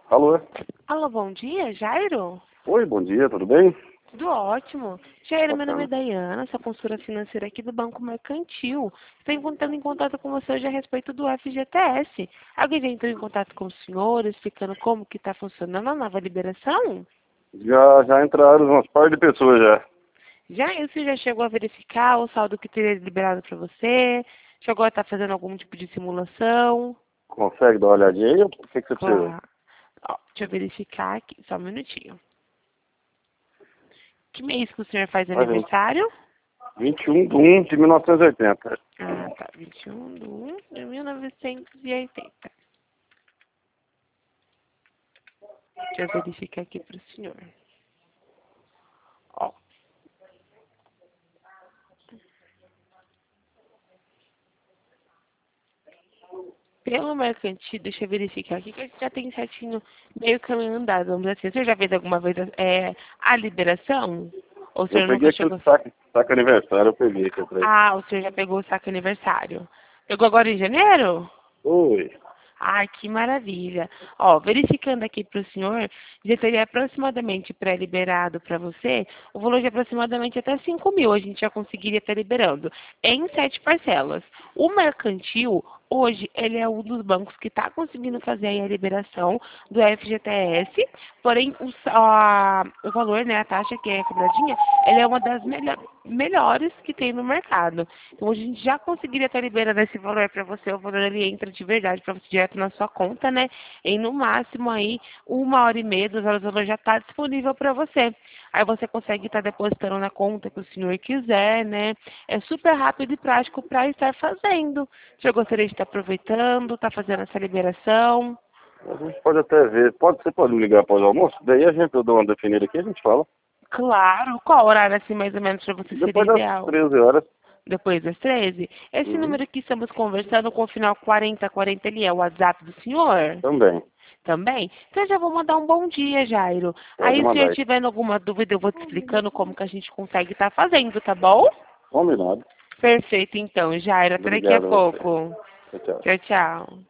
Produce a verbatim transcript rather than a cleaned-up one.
Alô? Alô, bom dia, Jairo? Oi, bom dia, tudo bem? Tudo ótimo. Jairo, meu nome é Bacana. Dayana, sou consultora financeira aqui do Banco Mercantil. Estou entrando em contato com você hoje a respeito do F G T S. Alguém já entrou em contato com o senhor, explicando como que está funcionando a nova liberação? Já, já entraram umas par de pessoas já. Já, e você já chegou a verificar o saldo que teria liberado para você? Chegou a estar fazendo algum tipo de simulação? Consegue dar uma olhadinha aí? O que, que você precisa? Claro. Ó, deixa eu verificar aqui, só um minutinho. Que mês que o senhor faz A gente. aniversário? vinte e um de um de mil novecentos e oitenta. Ah, tá. vinte e um de um de mil novecentos e oitenta. Deixa eu verificar aqui para o senhor. Ó, pelo mercantil, deixa eu verificar aqui que a gente já tem certinho meio caminho andado, vamos dizer assim. O senhor já fez alguma vez é, a liberação? Ou o Eu senhor peguei nunca aquele chegou? saco, saco aniversário, eu peguei aqui atrás. Ah, o senhor já pegou o saco aniversário. Pegou agora em janeiro? Oi. Ai, que maravilha. Ó, verificando aqui para o senhor, já teria aproximadamente pré-liberado para você o valor de aproximadamente até cinco mil. A gente já conseguiria estar liberando em sete parcelas. O mercantil, hoje, ele é um dos bancos que está conseguindo fazer aí a liberação do F G T S, porém, o, a, o valor, né, a taxa que é cobradinha, ele é uma das melhor, melhores que tem no mercado. Então, hoje a gente já conseguiria estar liberando esse valor para você, o valor ele entra de verdade para você direto na sua conta, né? Em no máximo aí uma hora e meia, duas horas, o valor já está disponível para você. Aí você consegue estar depositando na conta que o senhor quiser, né? É super rápido e prático para estar fazendo. O senhor gostaria de estar aproveitando, estar fazendo essa liberação? A gente pode até ver. Pode, você pode me ligar após o almoço? Daí a gente, eu dou uma definida aqui e a gente fala. Claro. Qual horário assim mais ou menos para você seria Depois das ideal? treze horas. Depois das treze? Esse Uhum. número que estamos conversando com o final quarenta quarenta, ele é o WhatsApp do senhor? Também. Também? Então eu já vou mandar um bom dia, Jairo. Pode Aí se eu mandar aí. tiver alguma dúvida, eu vou te explicando como que a gente consegue estar fazendo, tá bom? Combinado. Perfeito, então, Jairo. Até daqui a Obrigado a você. pouco. Tchau, tchau. Tchau, tchau.